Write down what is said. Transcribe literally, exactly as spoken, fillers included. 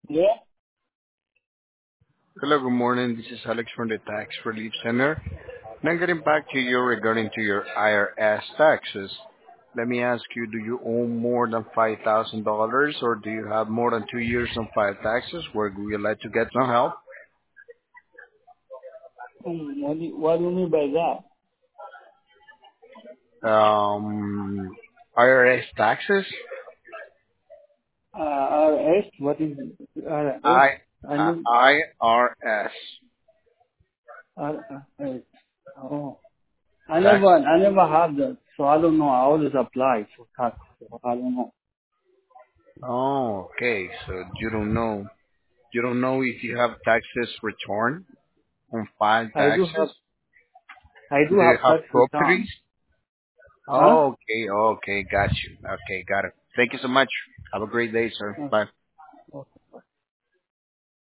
Yeah. Hello, good morning. This is Alex from the Tax Relief Center. And I'm getting back to you regarding to your I R S taxes. Let me ask you, do you owe more than five thousand dollars or do you have more than two years on five taxes? Where would you like to get some help? Hmm, What do you, what do you mean by that? Um, I R S taxes? Uh, R S? What is R S? I, I uh, know I R S R S. Oh, I never, taxes. I never had that, so I don't know. I always apply for tax. So I don't know. Oh, okay. So you don't know. You don't know if you have taxes returned on five I do have, taxes? I Do do you have have tax properties? return. Huh? Okay, okay, got you. Okay, got it. Thank you so much. Have a great day, sir. Uh, Bye.